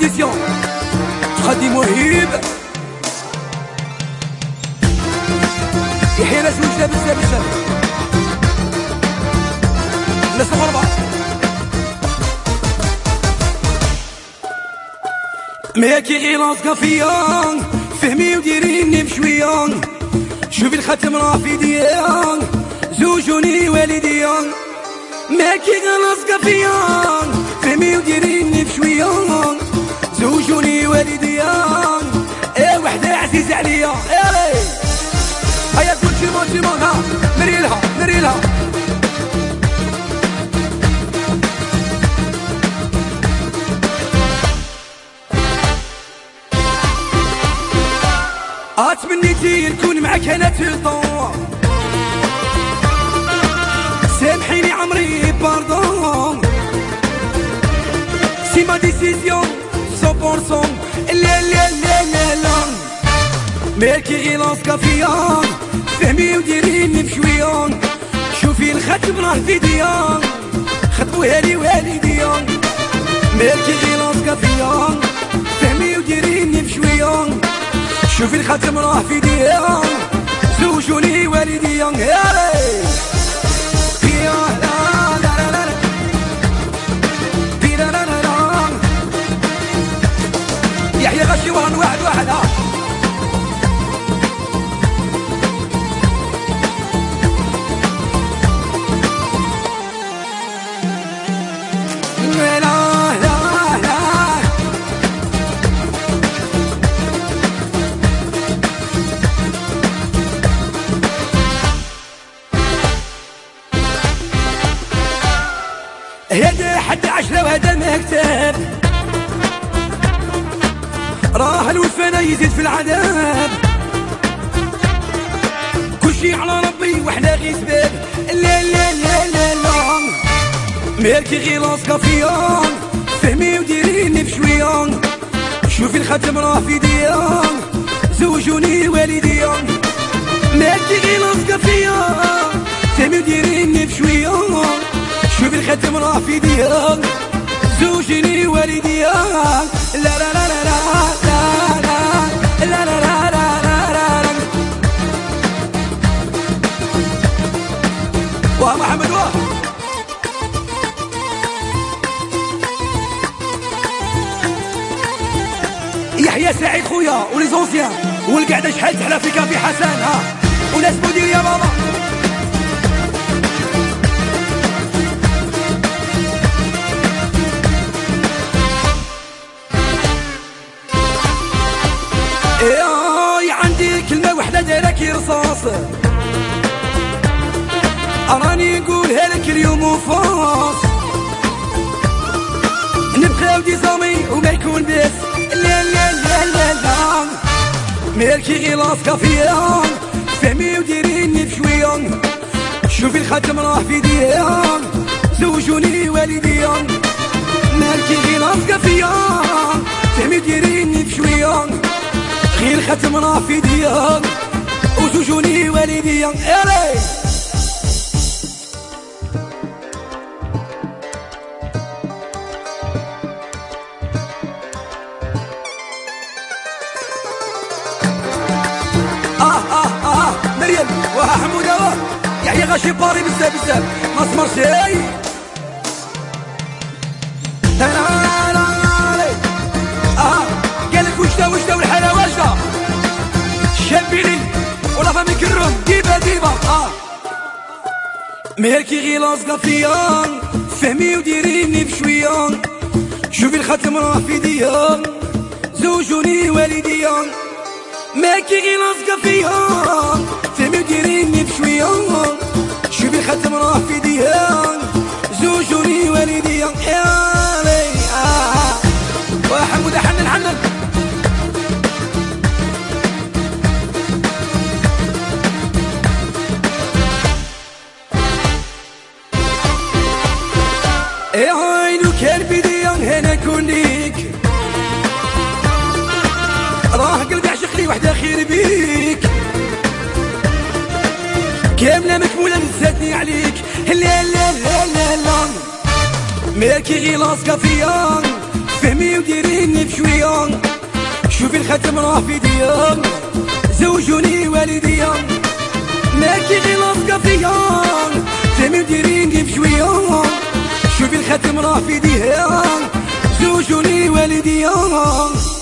بروبوزيسيون تقدم وهيب يحيى ناس وجده بزاف بزاف ناس الغربة ماكي غير لاصقة فيا فهمي وديريني بشوية شوفي الختم راه في يديا زوجوني والديا ماكي غير لاصقة فيا فهمي وديريني بشوية زوجوني والديا ايه وحدة عزيزة عليا هيا كل تيمون تيمون ها مريلها مريلها اتمنيتي نكون معاك انا تلطور سامحيني عمري باردون سي ما ديسيزيون 100% لا لا لا لا لا مالكي غير لاصقة فيا فهمي وديريني بشوية شوفي الختم راه في يديا خطبوها لي والديا مالكي غير لاصقة فيا فهمي وديريني بشوية شوفي الختم راه في يديا زوجوني والديا يحيى غشي وهن واحد واحد ها هذا حد 10 وهذا مكتب راه الوفانا يزيد في العذاب كلشي على ربي وحنا غير سباب لا لا لا لا لا مالكي غير لاصقة فيا فهمي وديريني بشوية شوفي الختم راه في يديا زوجوني والديا مالكي غير لاصقة فيا فهمي وديريني بشوية شوفي الختم راه في يديا زوجيني والديا لا لا لا لا لا لا لا لا لا لا واه محمد واه يحيى سعيد خويا ولي زونسيان والقعده شحال تحلى في كافي حسن ها وناس مدير يا بابا عندي كلمة وحدة دايرك رصاص أراني نقولها لك اليوم وفاص نبقاو دي زامي وما يكون بس لا لا لا لا لا مالكي غير لاصقة فيا فهمي وديريني بشوية شوفي الختم راه في يديا زوجوني والديا مالكي غير لاصقة فيا فهمي وديريني بشوية غير الختم راه في يديا وزوجوني والديا الي مريم وها حموده واه يحيى غاشي باري بزاف بزاف ما سمرش قالك وجده والحلا واجده شابيلي ولا فامي كرم ديبا ديبا مالكي غير لاصقة فيا فهمي وديريني بشوية شوفي الختم راه في يديا زوجوني والديا مالكي غير لاصقة فيا فهمي وديريني بشوية شوفي الختم راه في يديا زوجوني والديا يا لي وحمودة حنن حنن يا عينو كان بديا هنا كونيك راه قلبي عشق لي وحده خير بيك كامله مكموله نساتني عليك لا لا لا لا لا مالكي غير لاصقة فيا فهمي وديريني بشوية. شوفي الختم راه في ايديا، زوجوني والديا، ماكي غير لاصقة فيا، فهمي وديريني بشوية. شوفي الختم راه في ايديا، زوجوني والديا.